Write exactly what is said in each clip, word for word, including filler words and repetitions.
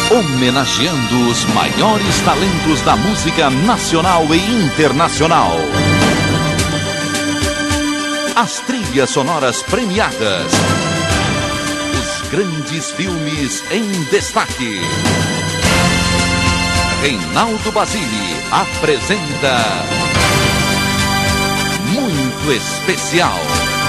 Homenageando os maiores talentos da música nacional e internacional. As trilhas sonoras premiadas. Os grandes filmes em destaque. Reinaldo Basile apresenta Muito Especial.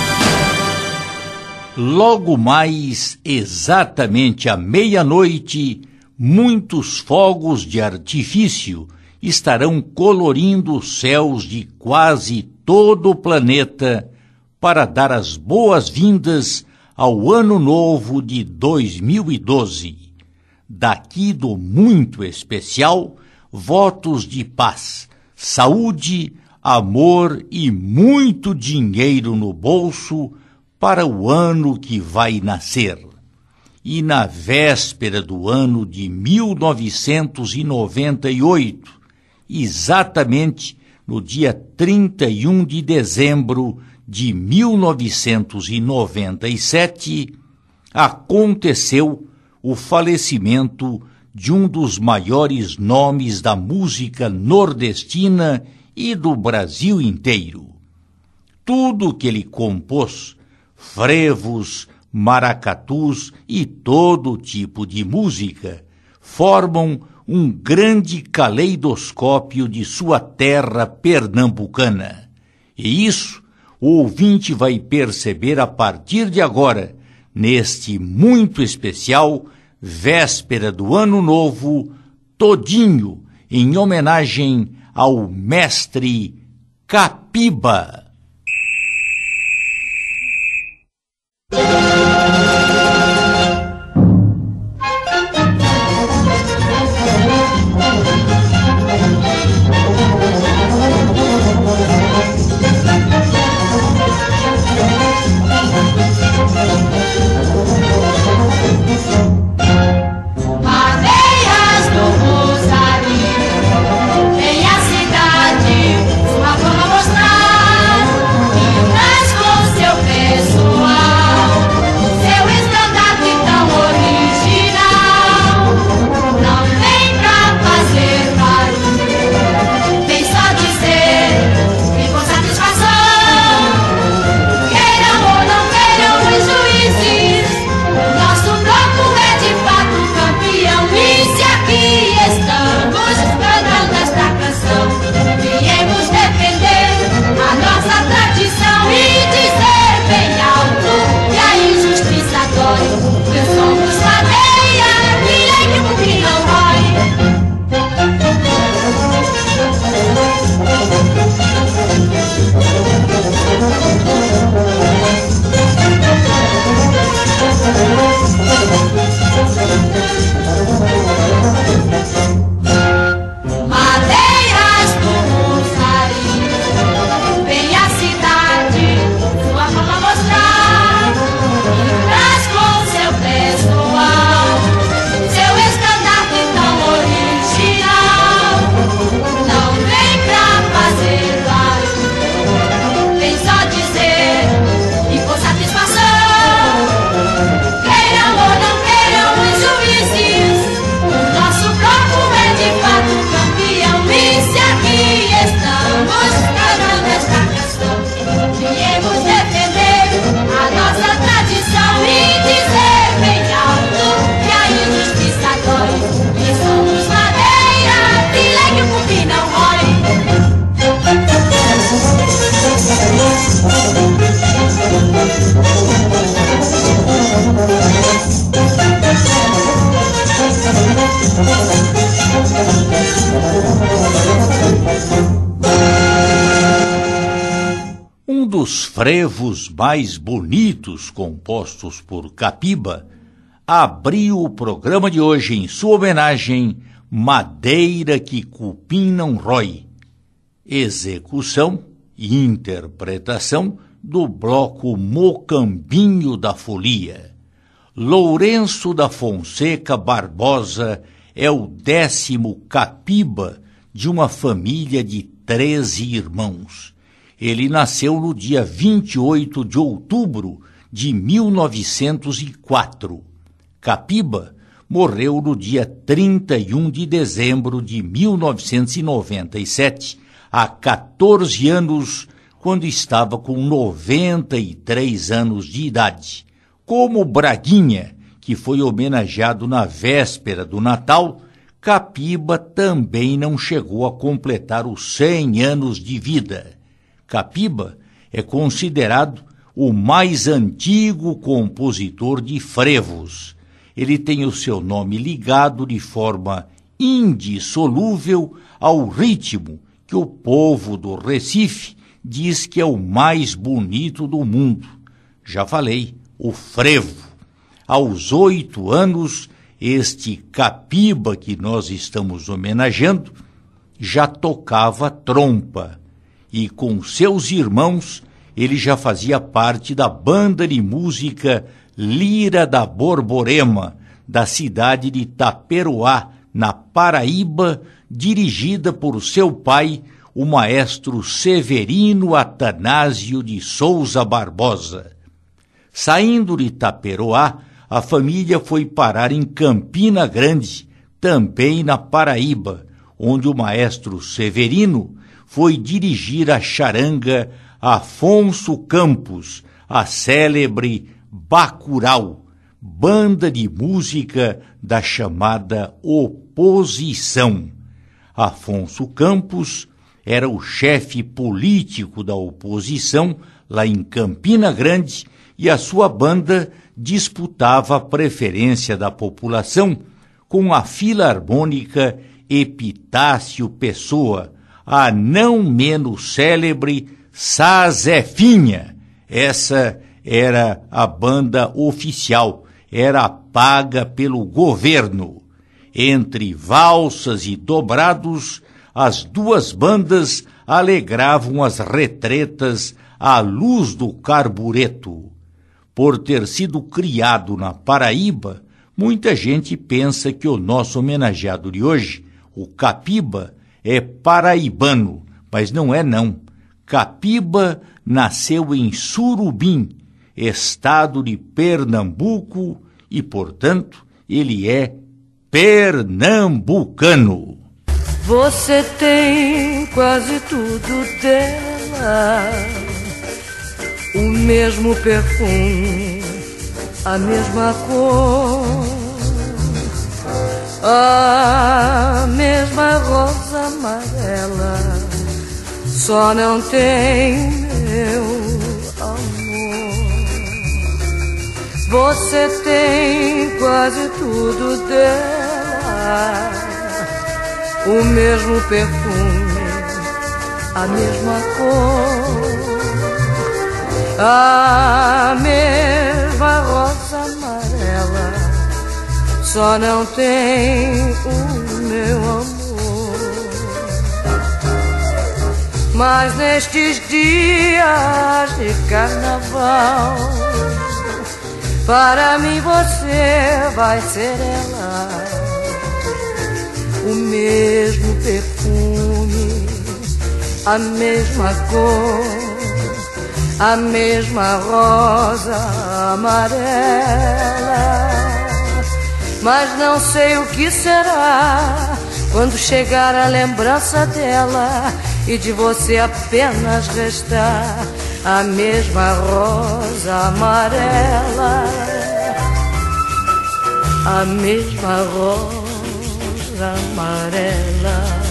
Logo mais, exatamente à meia-noite, muitos fogos de artifício estarão colorindo os céus de quase todo o planeta para dar as boas-vindas ao Ano Novo de dois mil e doze. Daqui do Muito Especial, votos de paz, saúde, amor e muito dinheiro no bolso para o ano que vai nascer. E na véspera do ano de mil novecentos e noventa e oito, exatamente no dia trinta e um de dezembro de mil novecentos e noventa e sete, aconteceu o falecimento de um dos maiores nomes da música nordestina e do Brasil inteiro. Tudo que ele compôs, frevos, maracatus e todo tipo de música, formam um grande caleidoscópio de sua terra pernambucana. E isso o ouvinte vai perceber a partir de agora, neste Muito Especial, véspera do Ano Novo, todinho em homenagem ao mestre Capiba. Um dos frevos mais bonitos compostos por Capiba abriu o programa de hoje em sua homenagem, Madeira que Cupim não rói. Execução e interpretação do bloco Mocambinho da Folia. Lourenço da Fonseca Barbosa é o décimo Capiba de uma família de treze irmãos. Ele nasceu no dia vinte e oito de outubro de mil novecentos e quatro. Capiba morreu no dia trinta e um de dezembro de mil novecentos e noventa e sete, há quatorze anos, quando estava com noventa e três anos de idade. Como Braguinha, que foi homenageado na véspera do Natal, Capiba também não chegou a completar os cem anos de vida. Capiba é considerado o mais antigo compositor de frevos. Ele tem o seu nome ligado de forma indissolúvel ao ritmo que o povo do Recife diz que é o mais bonito do mundo. Já falei, o frevo. Aos oito anos, este Capiba que nós estamos homenageando já tocava trompa e com seus irmãos ele já fazia parte da banda de música Lira da Borborema, da cidade de Taperoá, na Paraíba, dirigida por seu pai, o maestro Severino Atanásio de Souza Barbosa. Saindo de Taperoá, a família foi parar em Campina Grande, também na Paraíba, onde o maestro Severino foi dirigir a charanga Afonso Campos, a célebre Bacurau, banda de música da chamada oposição. Afonso Campos era o chefe político da oposição lá em Campina Grande e a sua banda disputava a preferência da população com a Filarmônica Epitácio Pessoa, a não menos célebre Sazefinha. Essa era a banda oficial, era paga pelo governo. Entre valsas e dobrados, as duas bandas alegravam as retretas à luz do carbureto. Por ter sido criado na Paraíba, muita gente pensa que o nosso homenageado de hoje, o Capiba, é paraibano, mas não é não. Capiba nasceu em Surubim, estado de Pernambuco, e, portanto, ele é pernambucano. Você tem quase tudo dela, o mesmo perfume, a mesma cor, a mesma rosa amarela, só não tem meu amor. Você tem quase tudo dela, o mesmo perfume, a mesma cor, a mesma rosa amarela, só não tem o meu amor. Mas nestes dias de carnaval, para mim você vai ser ela, o mesmo perfume, a mesma cor, a mesma rosa amarela. Mas não sei o que será quando chegar a lembrança dela e de você apenas restar a mesma rosa amarela, a mesma rosa amarela.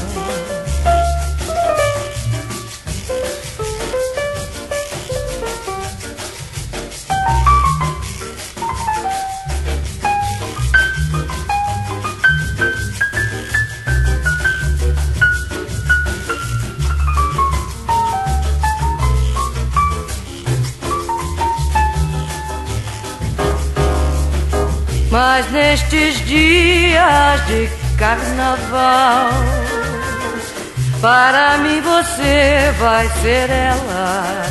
Mas nestes dias de carnaval, para mim você vai ser ela,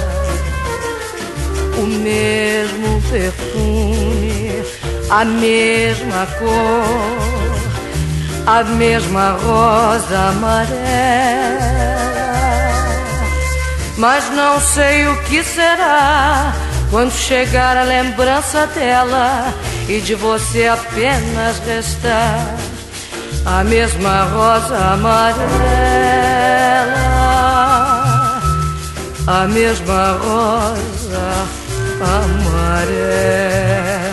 o mesmo perfume, a mesma cor, a mesma rosa amarela. Mas não sei o que será quando chegar a lembrança dela e de você apenas restar a mesma rosa amarela, a mesma rosa amarela.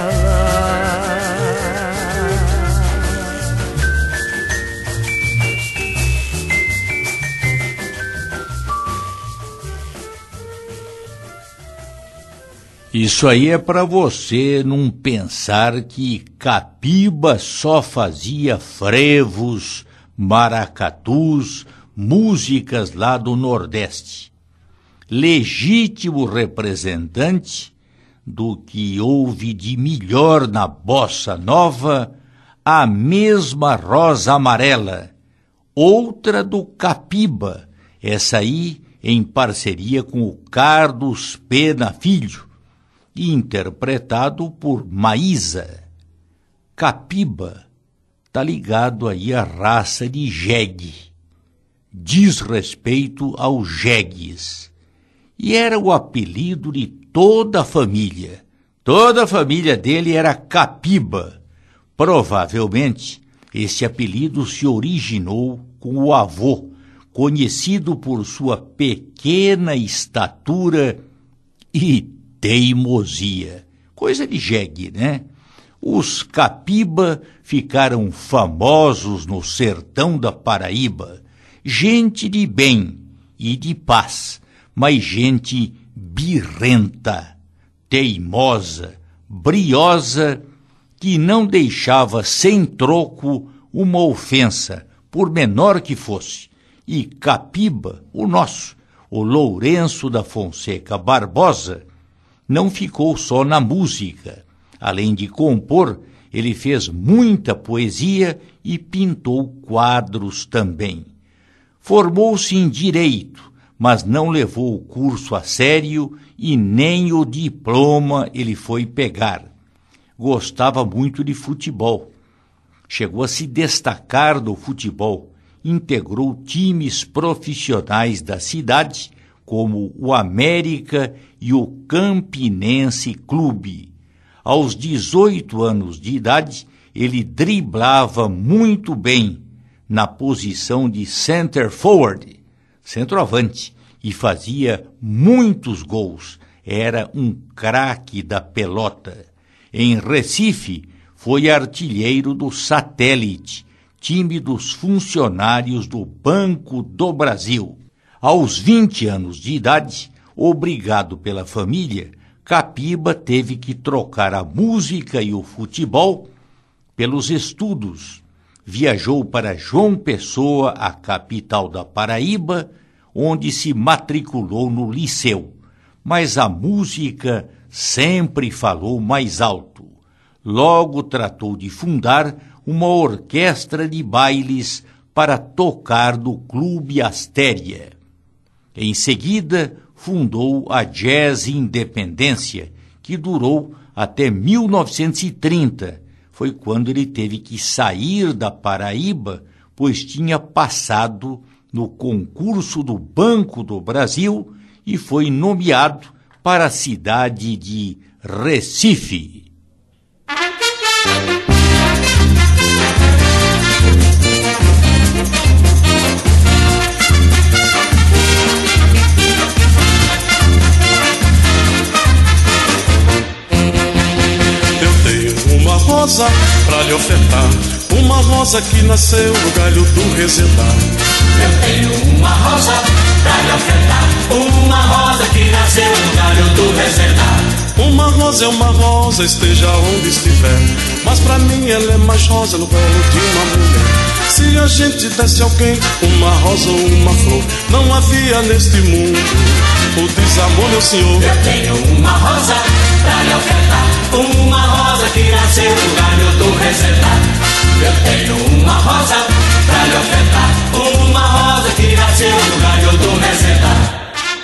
Isso aí é para você não pensar que Capiba só fazia frevos, maracatus, músicas lá do Nordeste. Legítimo representante do que houve de melhor na bossa nova, a mesma rosa amarela, outra do Capiba, essa aí em parceria com o Carlos Pena Filho, interpretado por Maísa. Capiba tá ligado aí à raça de jegue, diz respeito aos jegues, e era o apelido de toda a família. Toda a família dele era Capiba. Provavelmente esse apelido se originou com o avô, conhecido por sua pequena estatura e teimosia. Coisa de jegue, né? Os Capiba ficaram famosos no sertão da Paraíba. Gente de bem e de paz, mas gente birrenta, teimosa, briosa, que não deixava sem troco uma ofensa, por menor que fosse. E Capiba, o nosso, o Lourenço da Fonseca Barbosa, não ficou só na música. Além de compor, ele fez muita poesia e pintou quadros também. Formou-se em Direito, mas não levou o curso a sério e nem o diploma ele foi pegar. Gostava muito de futebol. Chegou a se destacar do futebol. Integrou times profissionais da cidade, como o América e o Campinense Clube. Aos dezoito anos de idade, ele driblava muito bem na posição de center forward, centroavante, e fazia muitos gols. Era um craque da pelota. Em Recife, foi artilheiro do Satélite, time dos funcionários do Banco do Brasil. Aos vinte anos de idade, obrigado pela família, Capiba teve que trocar a música e o futebol pelos estudos. Viajou para João Pessoa, a capital da Paraíba, onde se matriculou no liceu. Mas a música sempre falou mais alto. Logo tratou de fundar uma orquestra de bailes para tocar no Clube Astéria. Em seguida, fundou a Jazz Independência, que durou até mil novecentos e trinta. Foi quando ele teve que sair da Paraíba, pois tinha passado no concurso do Banco do Brasil e foi nomeado para a cidade de Recife. Rosa pra lhe ofertar, uma rosa que nasceu no galho do resedar. Eu tenho uma rosa pra lhe ofertar, uma rosa que nasceu no galho do resedar. Uma rosa é uma rosa, esteja onde estiver, mas pra mim ela é mais rosa no colo de uma mulher. Se a gente desse alguém uma rosa ou uma flor, não havia neste mundo o desamor, meu senhor. Eu tenho uma rosa pra lhe ofertar, uma rosa que nasceu no galho do resedar. Eu tenho uma rosa pra lhe ofertar, uma rosa que nasceu no galho do resedar.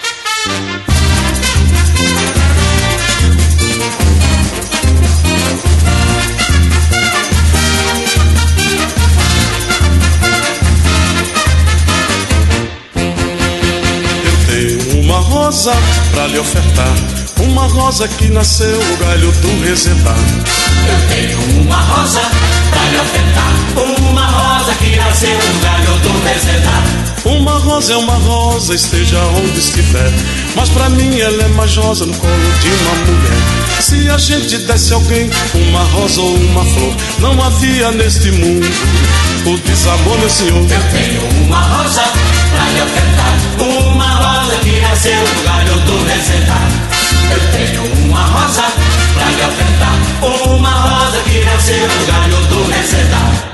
Rosa pra lhe ofertar, uma rosa que nasceu no galho do resedar. Eu tenho Uma rosa é uma rosa, esteja onde estiver, mas pra mim ela é mais rosa no colo de uma mulher. Se a gente desse alguém uma rosa ou uma flor, não havia neste mundo o desamor, meu senhor. Eu tenho uma rosa pra lhe ofertar, uma rosa que nasceu no galho do resentar. Eu tenho uma rosa pra lhe ofertar, uma rosa que nasceu no galho do resentar.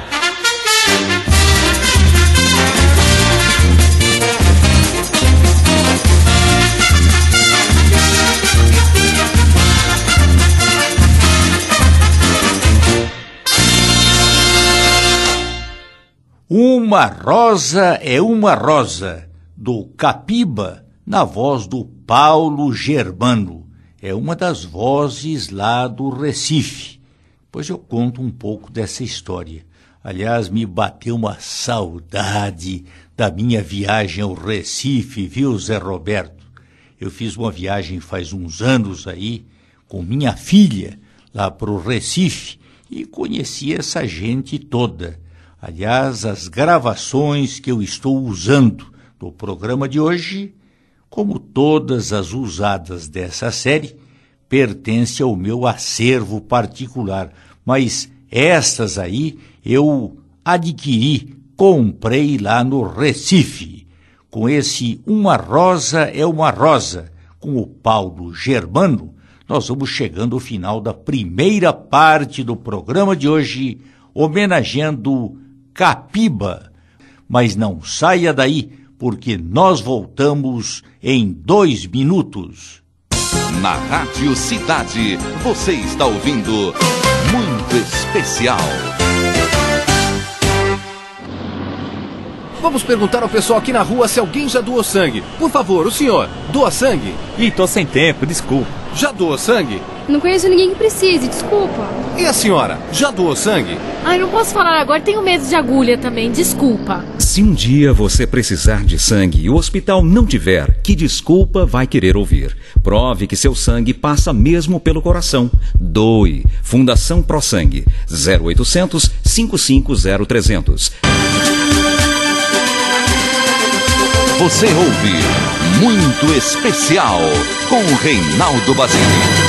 Uma rosa é uma rosa, do Capiba, na voz do Paulo Germano. É uma das vozes lá do Recife. Pois eu conto um pouco dessa história. Aliás, me bateu uma saudade da minha viagem ao Recife, viu, Zé Roberto? Eu fiz uma viagem faz uns anos aí, com minha filha, lá para o Recife, e conheci essa gente toda. Aliás, as gravações que eu estou usando no programa de hoje, como todas as usadas dessa série, pertencem ao meu acervo particular, mas estas aí eu adquiri, comprei lá no Recife, com esse Uma Rosa é uma Rosa, com o Paulo Germano. Nós vamos chegando ao final da primeira parte do programa de hoje, homenageando Capiba. Mas não saia daí, porque nós voltamos em dois minutos. Na Rádio Cidade, você está ouvindo Muito Especial. Vamos perguntar ao pessoal aqui na rua se alguém já doou sangue. Por favor, o senhor, doa sangue? Ih, tô sem tempo, desculpa. Já doou sangue? Não conheço ninguém que precise, desculpa. E a senhora, já doou sangue? Ai, não posso falar agora, tenho medo de agulha também, desculpa. Se um dia você precisar de sangue e o hospital não tiver, que desculpa vai querer ouvir? Prove que seu sangue passa mesmo pelo coração. Doe. Fundação Pro Sangue. zero oitocentos, cinco cinco zero, trezentos. Você ouve Muito Especial com Reinaldo Basile.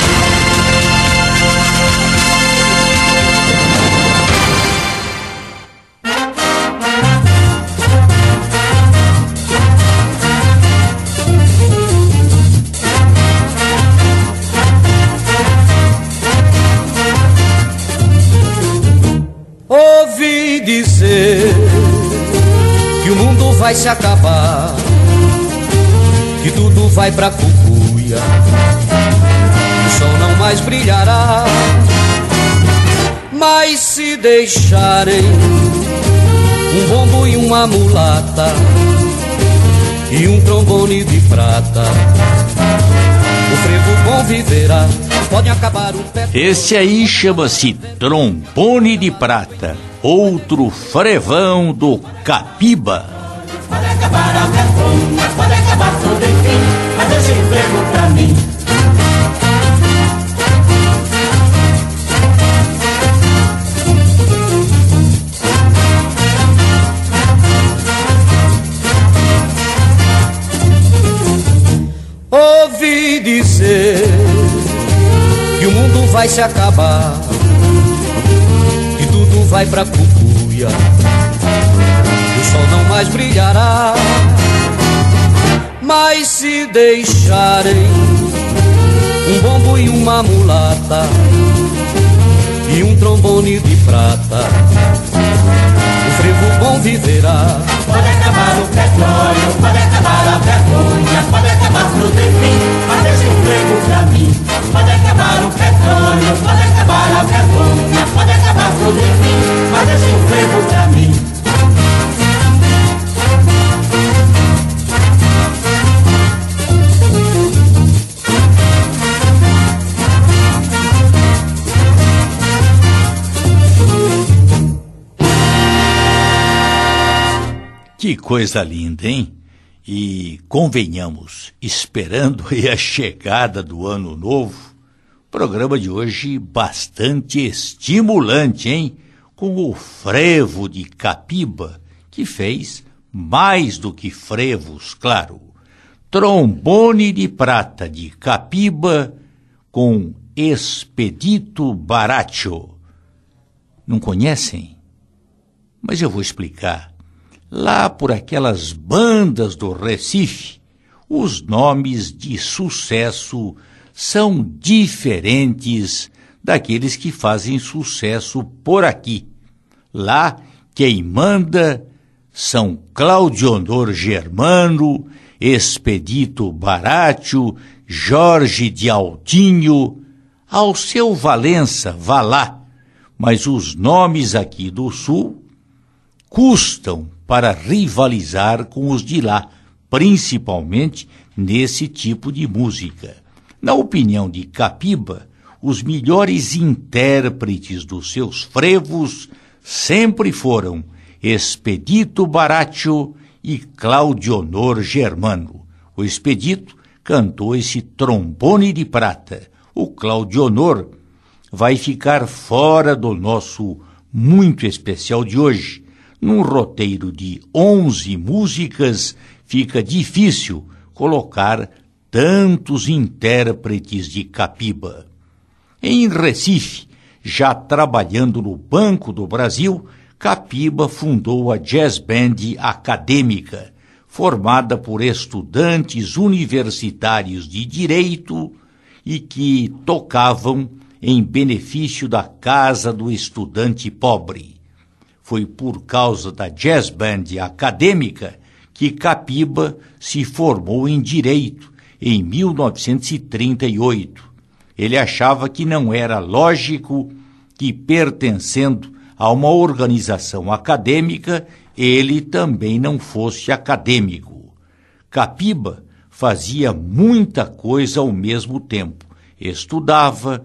Ouvi dizer que o mundo vai se acabar, que tudo vai pra cucuia, o sol não mais brilhará. Mas se deixarem um bombo e uma mulata e um trombone de prata, o frevo bom viverá. Podem acabar o pé. Esse aí chama-se Trombone de Prata, outro frevão do Capiba. Pode acabar a vergonha, pode acabar tudo enfim, mas esse emprego pra mim. Ouvi dizer que o mundo vai se acabar, que tudo vai pra cucuia, o sol não mais brilhará. Mas se deixarem um bombo e uma mulata e um trombone de prata, o frevo bom viverá. Pode acabar o petróleo, pode acabar a vergonha, pode acabar tudo enfim, mas esse emprego pra mim. Pode acabar o petróleo, pode acabar a vergonha, pode acabar tudo enfim, mas esse emprego pra mim. Que coisa linda, hein? E convenhamos, esperando aí a chegada do ano novo, programa de hoje bastante estimulante, hein? Com o frevo de Capiba, que fez mais do que frevos, claro. Trombone de Prata de Capiba com Expedito Baracho. Não conhecem? Mas eu vou explicar. Lá por aquelas bandas do Recife, os nomes de sucesso são diferentes daqueles que fazem sucesso por aqui. Lá, quem manda são Claudionor Germano, Expedito Baracho, Jorge de Altinho, Alceu Valença, vá lá. Mas os nomes aqui do Sul custam para rivalizar com os de lá, principalmente nesse tipo de música. Na opinião de Capiba, os melhores intérpretes dos seus frevos sempre foram Expedito Baracho e Claudionor Germano. O Expedito cantou esse Trombone de Prata. O Claudionor vai ficar fora do nosso muito especial de hoje. Num roteiro de onze músicas, fica difícil colocar tantos intérpretes de Capiba. Em Recife, já trabalhando no Banco do Brasil, Capiba fundou a Jazz Band Acadêmica, formada por estudantes universitários de Direito e que tocavam em benefício da Casa do Estudante Pobre. Foi por causa da Jazz Band Acadêmica que Capiba se formou em Direito em mil novecentos e trinta e oito. Ele achava que não era lógico que, pertencendo a uma organização acadêmica, ele também não fosse acadêmico. Capiba fazia muita coisa ao mesmo tempo. Estudava,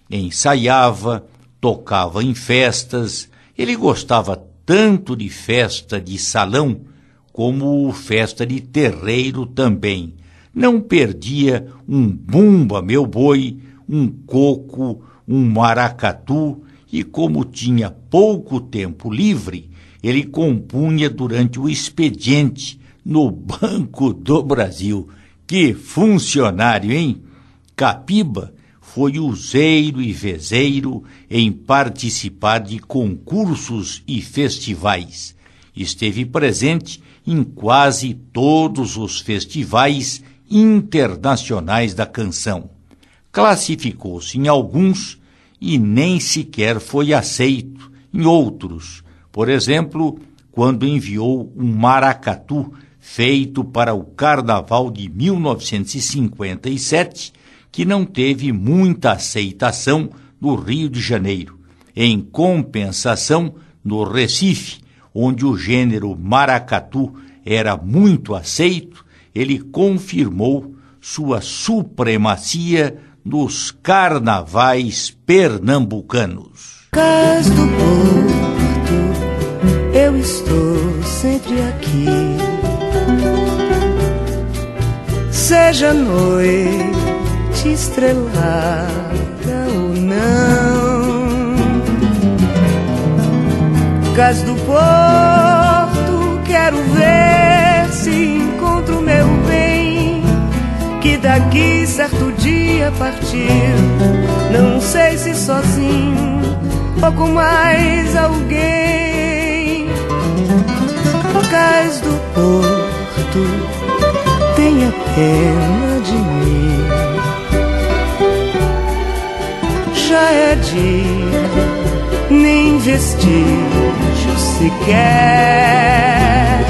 ensaiava, tocava em festas. Ele gostava tanto de festa de salão como festa de terreiro também. Não perdia um bumba meu boi, um coco, um maracatu, e como tinha pouco tempo livre, ele compunha durante o expediente no Banco do Brasil. Que funcionário, hein? Capiba foi useiro e vezeiro em participar de concursos e festivais. Esteve presente em quase todos os festivais internacionais da canção. Classificou-se em alguns e nem sequer foi aceito em outros. Por exemplo, quando enviou um maracatu feito para o Carnaval de mil novecentos e cinquenta e sete, que não teve muita aceitação no Rio de Janeiro. Em compensação, no Recife, onde o gênero maracatu era muito aceito, ele confirmou sua supremacia nos carnavais pernambucanos. Cais do Porto, eu estou sempre aqui. Seja noite estrelada ou não, Cais do Porto, quero ver se encontro meu bem, que daqui certo dia partir, não sei se sozinho ou com mais alguém. Cais do Porto, tenha pena de mim, já é dia, nem vestígio sequer.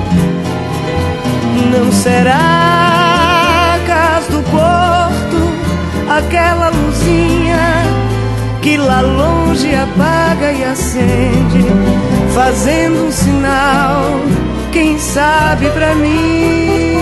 Não será Cais do Porto aquela luzinha que lá longe apaga e acende, fazendo um sinal, quem sabe pra mim.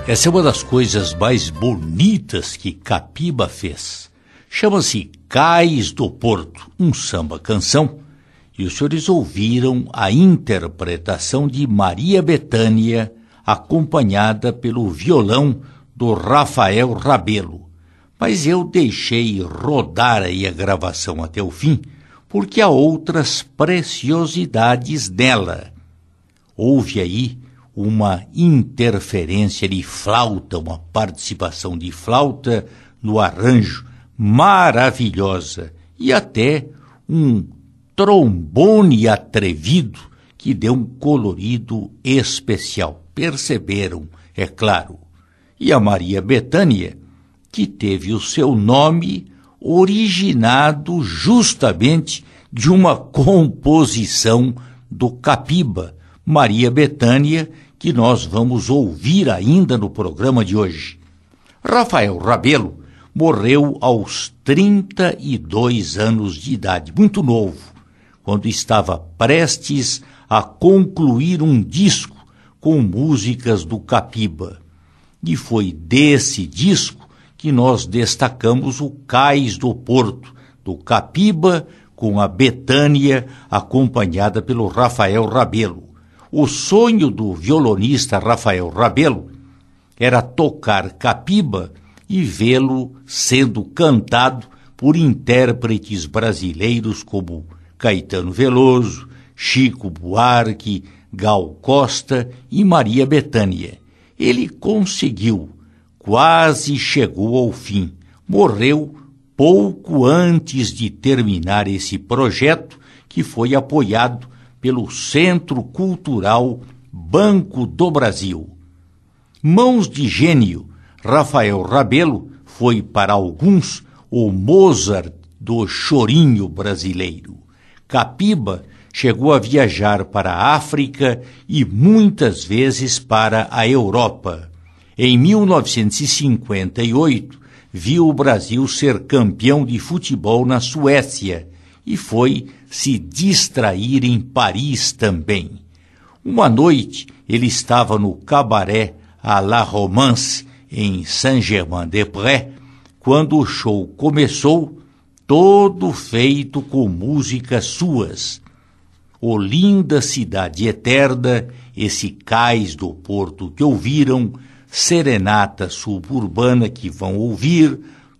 Essa é uma das coisas mais bonitas que Capiba fez. Chama-se Cais do Porto, um samba-canção, e os senhores ouviram a interpretação de Maria Bethânia, acompanhada pelo violão do Rafael Rabelo. Mas eu deixei rodar aí a gravação até o fim, porque há outras preciosidades nela. Houve aí uma interferência de flauta, uma participação de flauta no arranjo maravilhosa, e até um trombone atrevido que deu um colorido especial. Perceberam, é claro. E a Maria Bethânia, que teve o seu nome originado justamente de uma composição do Capiba, Maria Bethânia, que nós vamos ouvir ainda no programa de hoje. Rafael Rabelo morreu aos trinta e dois anos de idade, muito novo, quando estava prestes a concluir um disco com músicas do Capiba. E foi desse disco que nós destacamos o Cais do Porto, do Capiba, com a Bethânia, acompanhada pelo Rafael Rabelo. O sonho do violonista Rafael Rabelo era tocar Capiba e vê-lo sendo cantado por intérpretes brasileiros como Caetano Veloso, Chico Buarque, Gal Costa e Maria Bethânia. Ele conseguiu, quase chegou ao fim, morreu pouco antes de terminar esse projeto, que foi apoiado pelo Centro Cultural Banco do Brasil. Mãos de gênio, Rafael Rabelo foi para alguns o Mozart do chorinho brasileiro. Capiba chegou a viajar para a África e muitas vezes para a Europa. Em mil novecentos e cinquenta e oito, viu o Brasil ser campeão de futebol na Suécia e foi se distrair em Paris também. Uma noite, ele estava no cabaré à La Romance, em Saint-Germain-des-Prés, quando o show começou, todo feito com músicas suas. O Linda Cidade Eterna, esse Cais do Porto que ouviram, Serenata Suburbana que vão ouvir,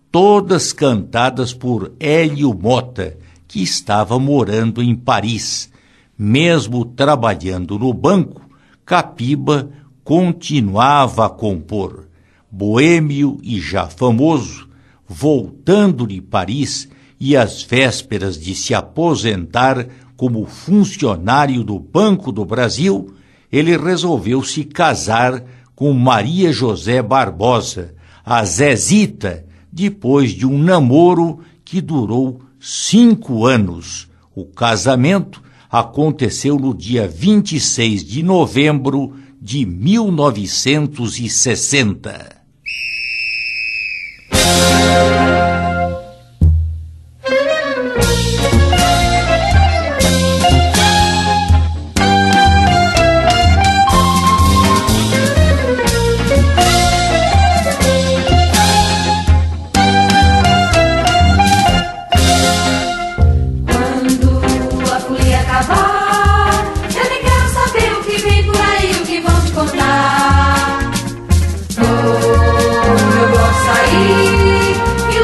todas cantadas por Hélio Mota, que estava morando em Paris. Mesmo trabalhando no banco, Capiba continuava a compor. Boêmio e já famoso, voltando de Paris e às vésperas de se aposentar como funcionário do Banco do Brasil, ele resolveu se casar com Maria José Barbosa, a Zezita, depois de um namoro que durou cinco anos. O casamento aconteceu no dia vinte e seis de novembro de mil novecentos e sessenta. Oh, eu vou sair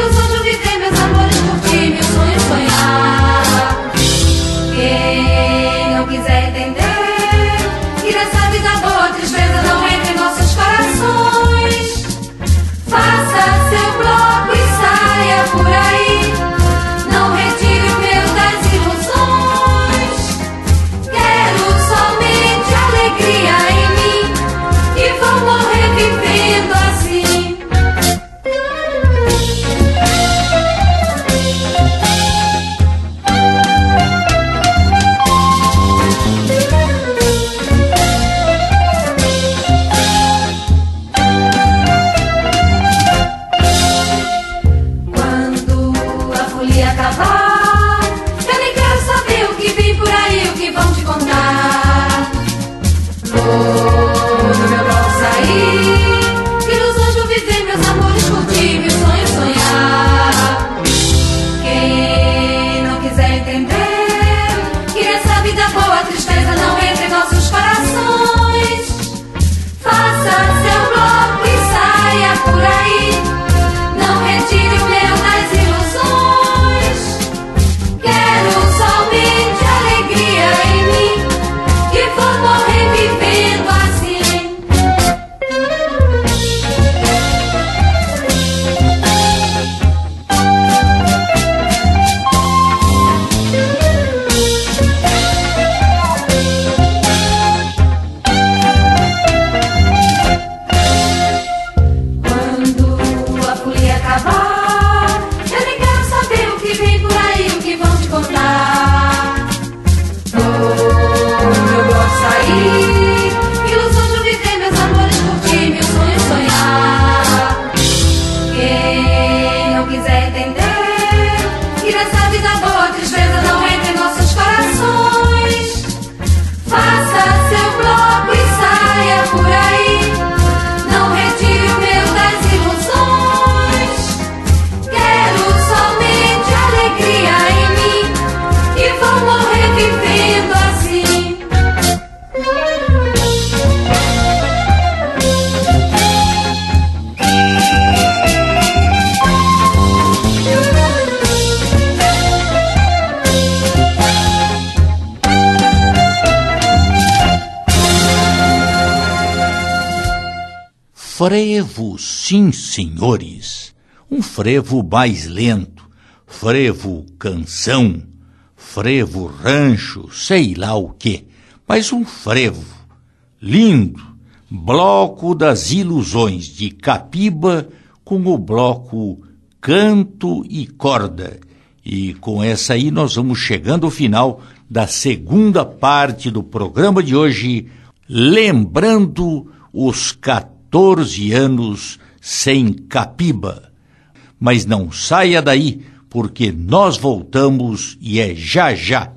frevo, sim, senhores. Um frevo mais lento, frevo canção, frevo rancho, sei lá o quê, mas um frevo lindo, bloco das ilusões de Capiba com o bloco Canto e Corda. E com essa aí nós vamos chegando ao final da segunda parte do programa de hoje, lembrando os quatorze anos sem Capiba. Mas não saia daí, porque nós voltamos e é já já.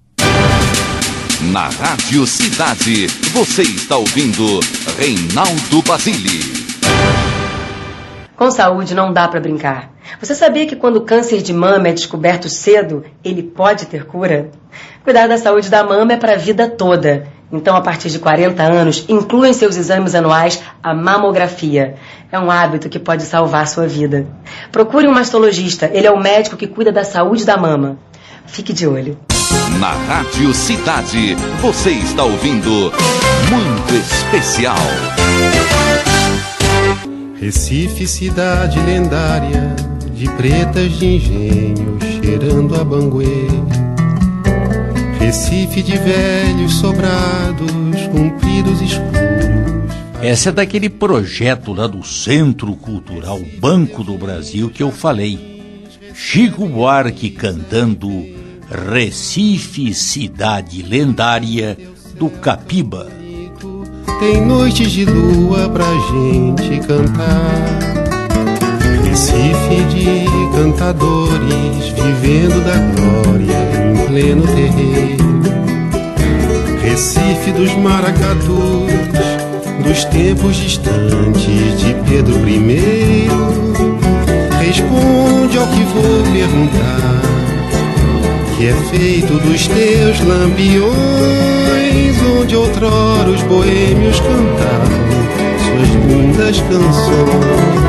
Na Rádio Cidade, você está ouvindo Reinaldo Basile. Com saúde não dá para brincar. Você sabia que quando o câncer de mama é descoberto cedo, ele pode ter cura? Cuidar da saúde da mama é para a vida toda. Então, a partir de quarenta anos, inclua em seus exames anuais a mamografia. É um hábito que pode salvar sua vida. Procure um mastologista, ele é o médico que cuida da saúde da mama. Fique de olho. Na Rádio Cidade, você está ouvindo Muito Especial. Recife, cidade lendária, de pretas de engenho, cheirando a banguê. Recife de velhos sobrados, compridos escuros. Essa é daquele projeto lá do Centro Cultural Banco do Brasil que eu falei. Chico Buarque cantando Recife, cidade lendária do Capiba. Tem noites de lua pra gente cantar. Recife de cantadores, vivendo da glória em pleno terreiro. Recife dos maracatus, dos tempos distantes de Pedro primeiro. Responde ao que vou perguntar, que é feito dos teus lampiões, onde outrora os boêmios cantavam suas lindas canções.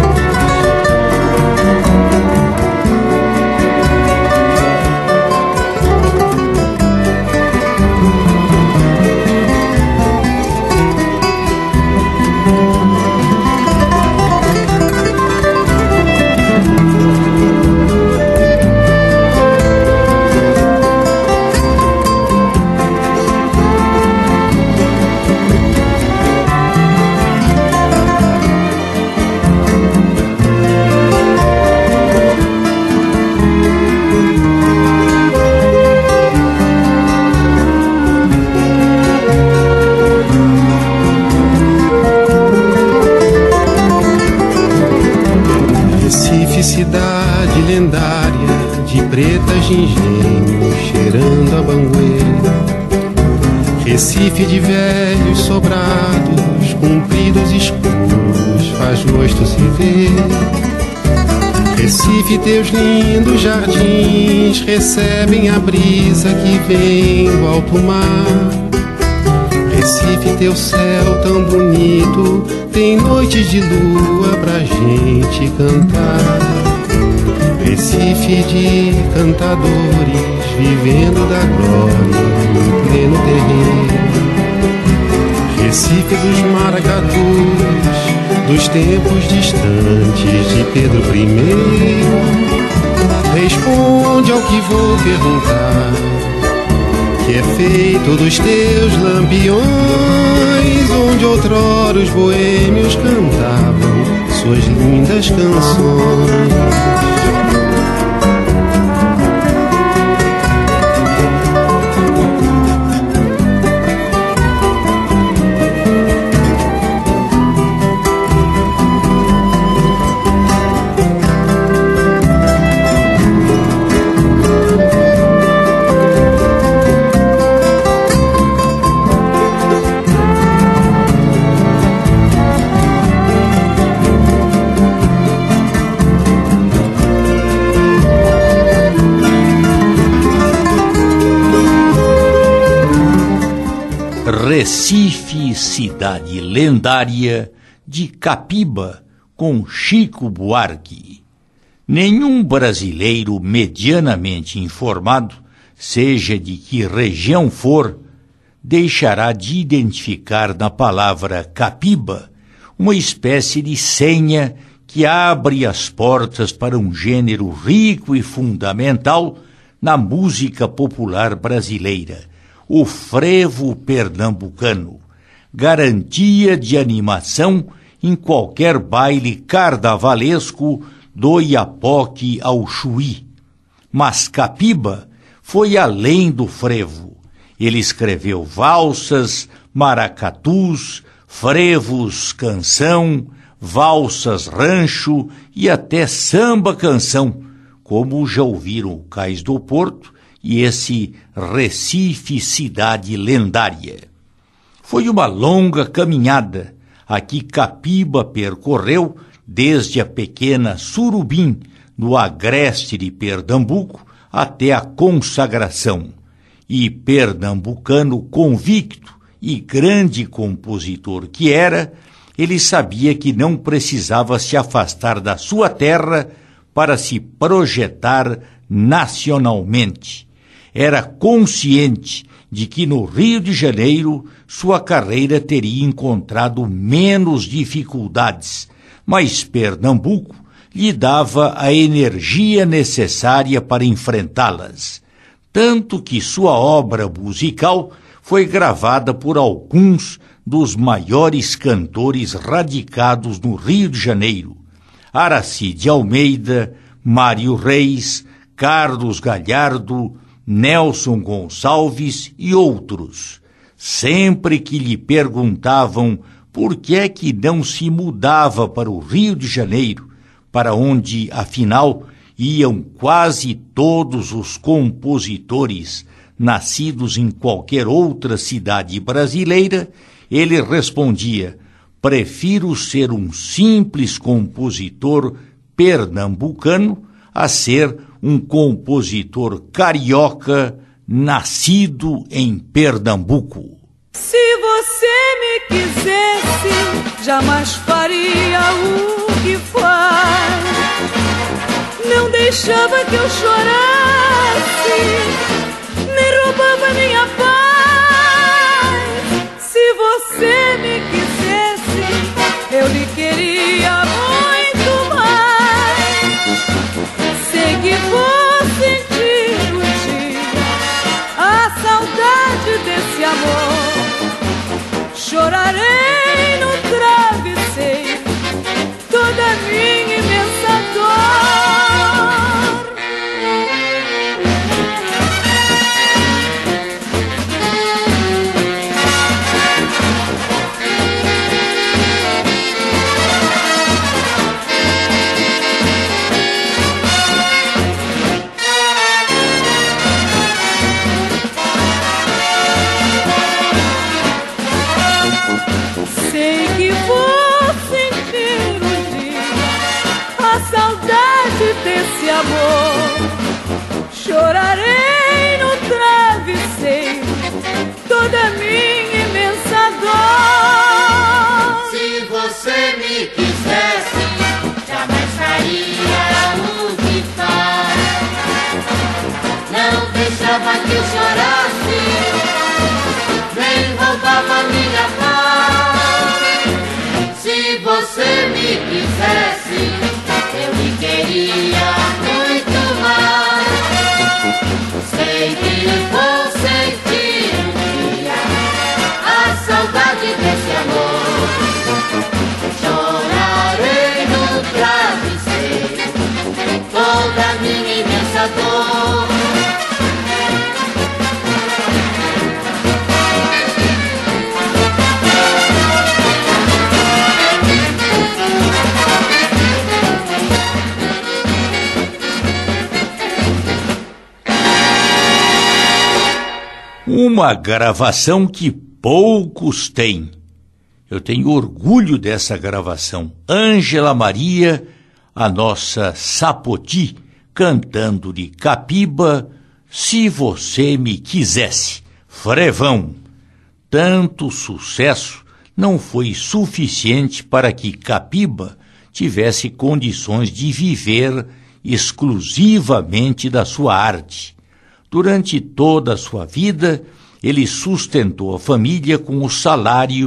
Cidade lendária, de pretas de engenho, cheirando a banguê. Recife de velhos sobrados, compridos escuros, faz gosto se ver. Recife, teus lindos jardins recebem a brisa que vem do alto mar. Recife, teu céu tão bonito, tem noites de lua pra gente cantar. Recife de cantadores, vivendo da glória em pleno terreiro. Recife dos maracatus, dos tempos distantes de Pedro primeiro. Responde ao que vou perguntar, que é feito dos teus lampiões, onde outrora os boêmios cantavam suas lindas canções. Recife, cidade lendária de Capiba, com Chico Buarque. Nenhum brasileiro medianamente informado, seja de que região for, deixará de identificar na palavra Capiba uma espécie de senha que abre as portas para um gênero rico e fundamental na música popular brasileira, o frevo pernambucano, garantia de animação em qualquer baile carnavalesco do Iapoque ao Chuí. Mas Capiba foi além do frevo. Ele escreveu valsas, maracatus, frevos canção, valsas rancho e até samba canção, como já ouviram o Cais do Porto e esse Recife cidade lendária. Foi uma longa caminhada a que Capiba percorreu desde a pequena Surubim, no agreste de Pernambuco, até a consagração. E pernambucano convicto e grande compositor que era, ele sabia que não precisava se afastar da sua terra para se projetar nacionalmente. Era consciente de que no Rio de Janeiro sua carreira teria encontrado menos dificuldades, mas Pernambuco lhe dava a energia necessária para enfrentá-las, tanto que sua obra musical foi gravada por alguns dos maiores cantores radicados no Rio de Janeiro: Aracide Almeida, Mário Reis, Carlos Galhardo, Nelson Gonçalves e outros. Sempre que lhe perguntavam por que é que não se mudava para o Rio de Janeiro, para onde, afinal, iam quase todos os compositores nascidos em qualquer outra cidade brasileira, ele respondia: prefiro ser um simples compositor pernambucano a ser um compositor carioca nascido em Pernambuco. Se você me quisesse, jamais faria o que faz. Não deixava que eu chorasse, nem roubava minha paz. Se você me quisesse, eu lhe queria muito mais. Sei que vou sentir um dia a saudade desse amor. Chorarei no travesseiro toda a minha imensa dor. Sei que vou sentir um dia a saudade desse amor. Chorarei no travesseiro toda a minha imensa dor. Se você me quisesse, jamais faria o que faz. Não deixava que eu chorasse, nem roubava minha paz. Se você me quisesse, eu lhe queria muito mais. Sei que vou sentir um dia a saudade desse amor. Chorarei no travesseiro toda a minha imensa dor. Uma gravação que poucos têm. Eu tenho orgulho dessa gravação. Ângela Maria, a nossa Sapoti, cantando de Capiba, Se Você Me Quisesse, frevão. Tanto sucesso não foi suficiente para que Capiba tivesse condições de viver exclusivamente da sua arte. Durante toda a sua vida, ele sustentou a família com o salário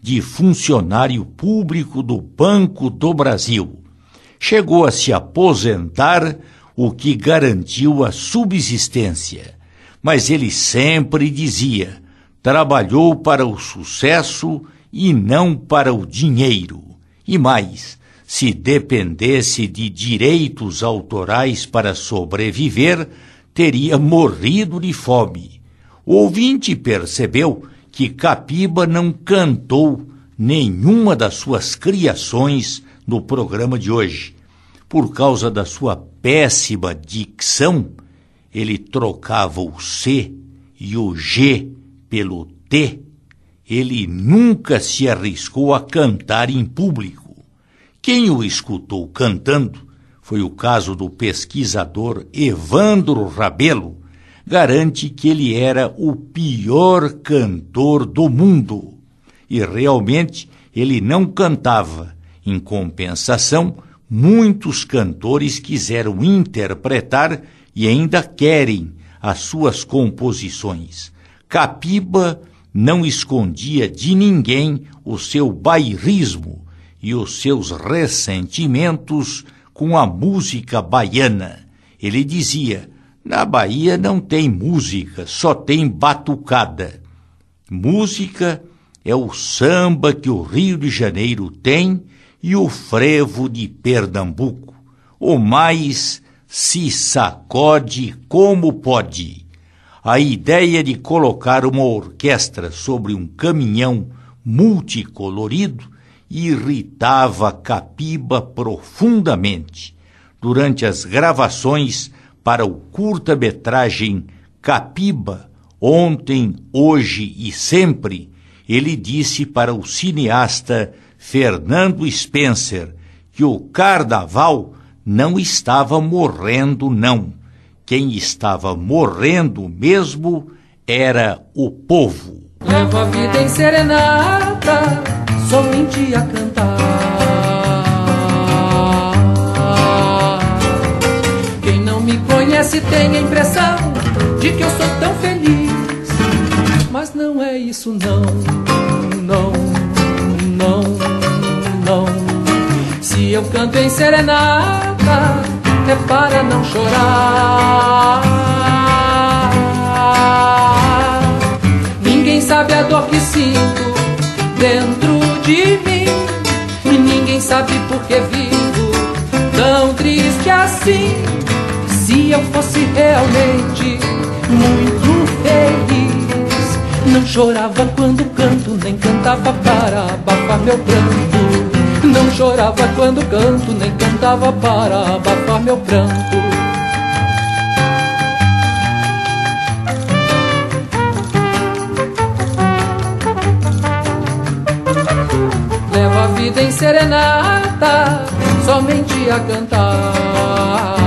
de funcionário público do Banco do Brasil. Chegou a se aposentar, o que garantiu a subsistência. Mas ele sempre dizia: trabalhou para o sucesso e não para o dinheiro. E mais, se dependesse de direitos autorais para sobreviver, teria morrido de fome. O ouvinte percebeu que Capiba não cantou nenhuma das suas criações no programa de hoje. Por causa da sua péssima dicção, ele trocava o C e o G pelo T. Ele nunca se arriscou a cantar em público. Quem o escutou cantando foi o caso do pesquisador Evandro Rabelo, garante que ele era o pior cantor do mundo. E realmente ele não cantava. Em compensação, muitos cantores quiseram interpretar e ainda querem as suas composições. Capiba não escondia de ninguém o seu bairrismo e os seus ressentimentos com a música baiana. Ele dizia: na Bahia não tem música, só tem batucada. Música é o samba que o Rio de Janeiro tem e o frevo de Pernambuco. O mais se sacode como pode. A ideia de colocar uma orquestra sobre um caminhão multicolorido irritava Capiba profundamente. Durante as gravações para o curta-metragem Capiba, Ontem, Hoje e Sempre, ele disse para o cineasta Fernando Spencer que o carnaval não estava morrendo, não. Quem estava morrendo mesmo era o povo. Levo a vida em serenata, somente a cantar. Quem não me conhece tem a impressão de que eu sou tão feliz, mas não é isso não, não, não, não. Se eu canto em serenata, é para não chorar. Ninguém sabe a dor que sinto dentro de mim, e ninguém sabe por que vivo tão triste assim. Se eu fosse realmente muito feliz, não chorava quando canto, nem cantava para abafar meu pranto. Não chorava quando canto, nem cantava para abafar meu pranto. Levo a vida em serenata, somente a cantar.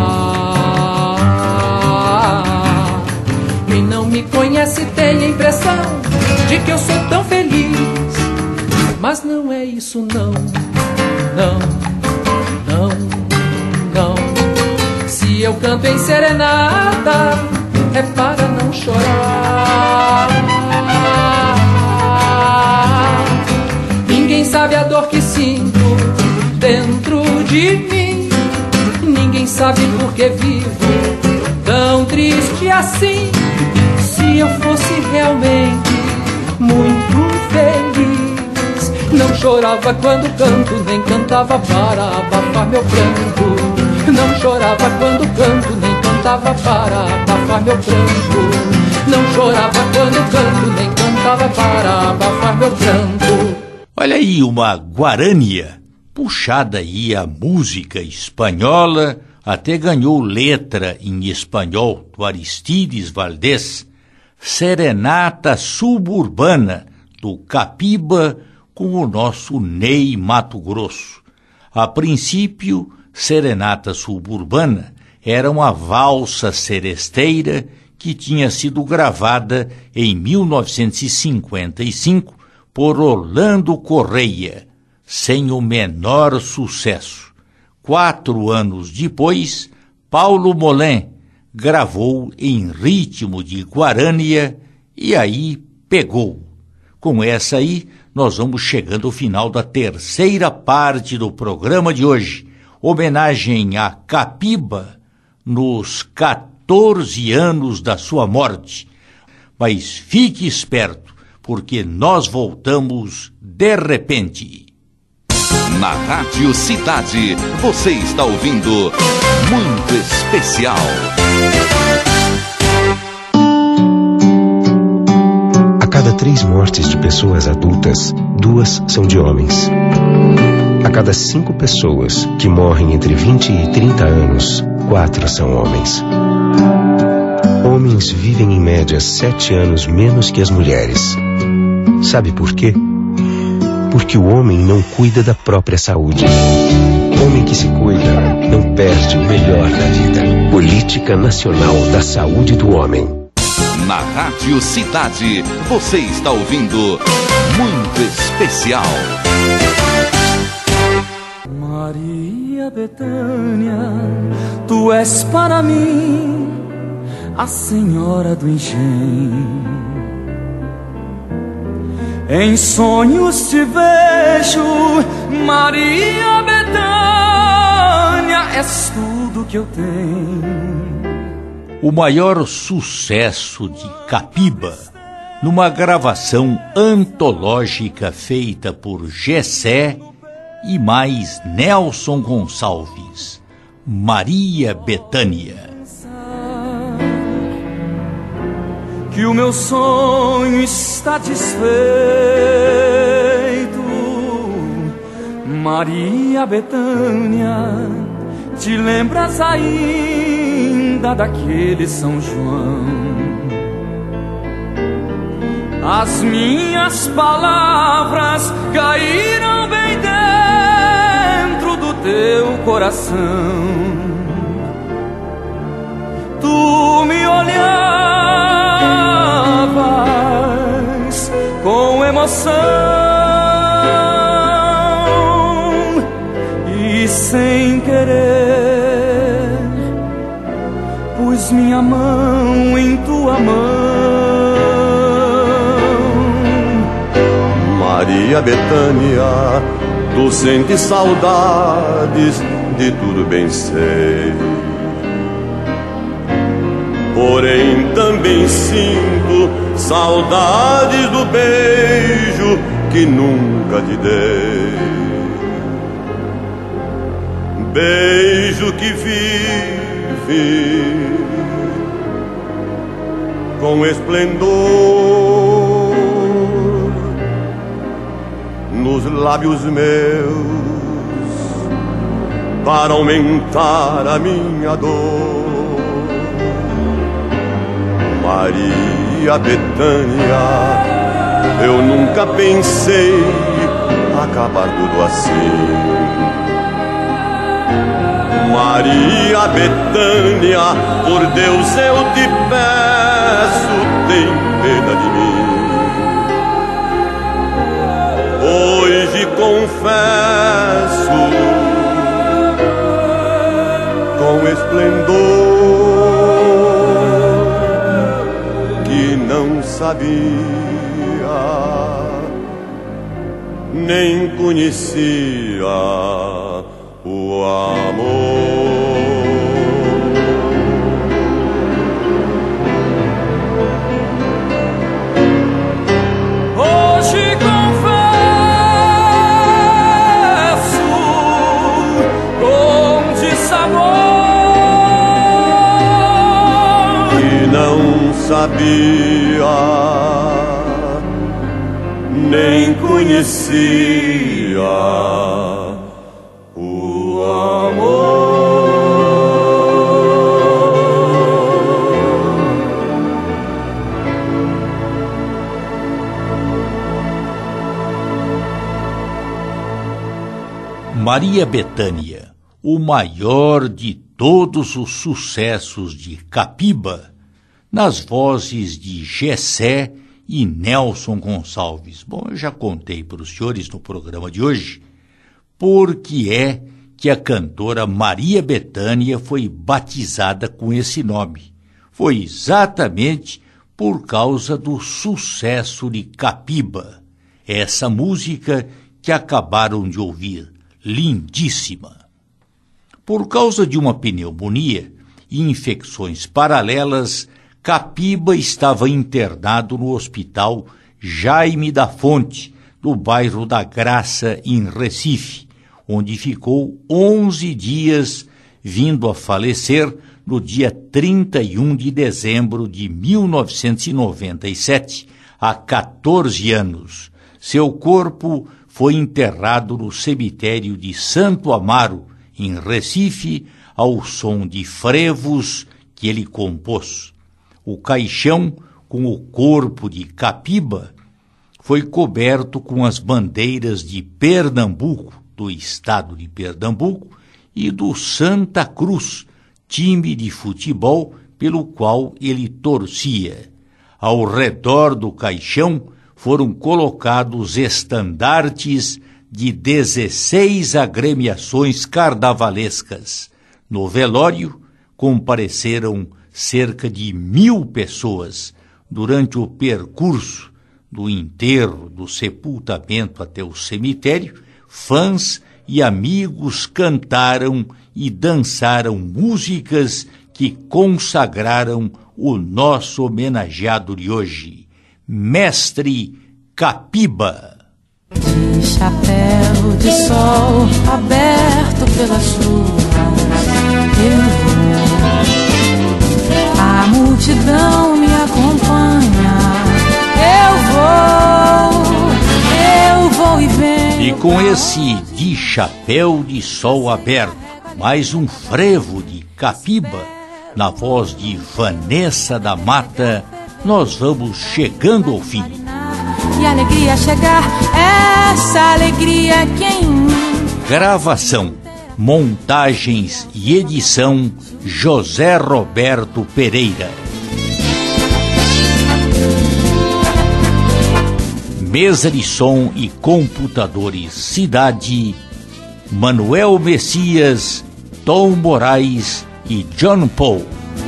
Quem não me conhece tem a impressão de que eu sou tão feliz, mas não é isso não, não, não, não. Se eu canto em serenata, é para não chorar. Ninguém sabe a dor que sinto dentro de mim, ninguém sabe por que vivo tão triste assim. Se eu fosse realmente muito feliz, não chorava quando canto, nem cantava para abafar meu pranto. Não chorava quando canto, nem cantava para abafar meu pranto. Não chorava quando canto, nem cantava para abafar meu pranto. Olha aí uma guarânia, puxada aí a música espanhola, até ganhou letra em espanhol do Aristides Valdés, Serenata Suburbana, do Capiba, com o nosso Ney Matogrosso. A princípio, Serenata Suburbana era uma valsa seresteira que tinha sido gravada em mil novecentos e cinquenta e cinco por Orlando Correia, sem o menor sucesso. Quatro anos depois, Paulo Molin gravou em ritmo de guarânia e aí pegou. Com essa aí, nós vamos chegando ao final da terceira parte do programa de hoje. Homenagem a Capiba nos quatorze anos da sua morte. Mas fique esperto, porque nós voltamos de repente. Na Rádio Cidade, você está ouvindo Muito Especial. A cada três mortes de pessoas adultas, duas são de homens. A cada cinco pessoas que morrem entre vinte e trinta anos, quatro são homens. Homens vivem em média sete anos menos que as mulheres. Sabe por quê? Porque o homem não cuida da própria saúde. Homem que se cuida não perde o melhor da vida. Política Nacional da Saúde do Homem. Na Rádio Cidade, você está ouvindo Muito Especial. Maria Bethânia, tu és para mim a senhora do engenho. Em sonhos te vejo, Maria Bethânia, és tudo que eu tenho. O maior sucesso de Capiba, numa gravação antológica feita por Gessé e mais Nelson Gonçalves, Maria Bethânia. Que o meu sonho está desfeito, Maria Bethânia, te lembras ainda daquele São João? As minhas palavras caíram bem dentro do teu coração. Tu me olhavas com emoção e sem querer pus minha mão em tua mão. Maria Bethânia, tu sentes saudades de tudo bem sei. Porém também sinto saudades do beijo que nunca te dei. Beijo que vive com esplendor nos lábios meus para aumentar a minha dor. Maria Bethânia, eu nunca pensei acabar tudo assim. Maria Bethânia, por Deus eu te peço, tem pena de mim. Hoje confesso com esplendor que não sabia, nem conhecia o amor. Hoje confesso com dissabor que não sabia, nem conhecia o amor. Maria Bethânia, o maior de todos os sucessos de Capiba, nas vozes de Gessé e Nelson Gonçalves. Bom, eu já contei para os senhores no programa de hoje por que é que a cantora Maria Bethânia foi batizada com esse nome. Foi exatamente por causa do sucesso de Capiba. essa música que acabaram de ouvir, lindíssima. Por causa de uma pneumonia e infecções paralelas, Capiba estava internado no Hospital Jaime da Fonte, do bairro da Graça, em Recife, onde ficou onze dias, vindo a falecer no dia trinta e um de dezembro de mil novecentos e noventa e sete, há quatorze anos. Seu corpo foi enterrado no cemitério de Santo Amaro, em Recife, ao som de frevos que ele compôs. O caixão, com o corpo de Capiba, foi coberto com as bandeiras de Pernambuco, do estado de Pernambuco, e do Santa Cruz, time de futebol pelo qual ele torcia. Ao redor do caixão foram colocados estandartes de dezesseis agremiações carnavalescas. No velório compareceram cerca de mil pessoas. Durante o percurso do enterro, do sepultamento até o cemitério, fãs e amigos cantaram e dançaram músicas que consagraram o nosso homenageado de hoje, Mestre Capiba. De chapéu de sol aberto pelas ruas, eu vou, a multidão me acompanha, eu vou, eu vou e venho. E com esse de chapéu de sol aberto, mais um frevo de Capiba, na voz de Vanessa da Mata, nós vamos chegando ao fim. E a alegria chegar, essa alegria quem? Gravação, montagens e edição José Roberto Pereira. Mesa de som e computadores Cidade, Manuel Messias, Tom Moraes e John Paul.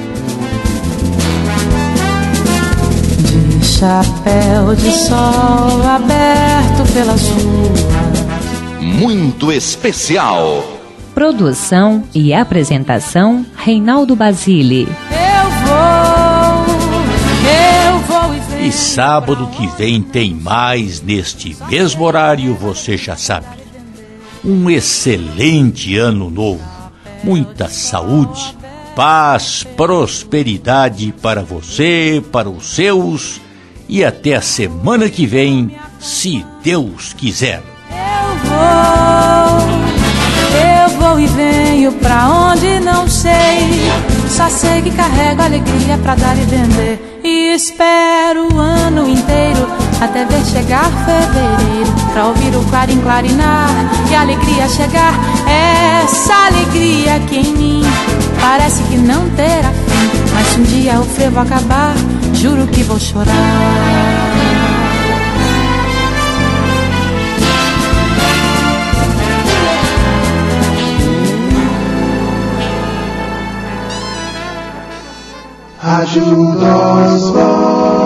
De chapéu de sol aberto pelas ruas. Muito especial. Produção e apresentação Reinaldo Basile. Eu vou, eu vou e venho. E sábado que vem tem mais neste mesmo horário, você já sabe. Um excelente ano novo, muita saúde, paz, prosperidade para você, para os seus, e até a semana que vem, se Deus quiser. Eu vou, eu vou e venho pra onde não sei, só sei que carrego alegria pra dar e vender. E espero o ano inteiro até ver chegar fevereiro, pra ouvir o clarim clarinar e a alegria chegar. Essa alegria que em mim parece que não terá fim, mas se um dia o frevo acabar, juro que vou chorar. Rádio Oswald.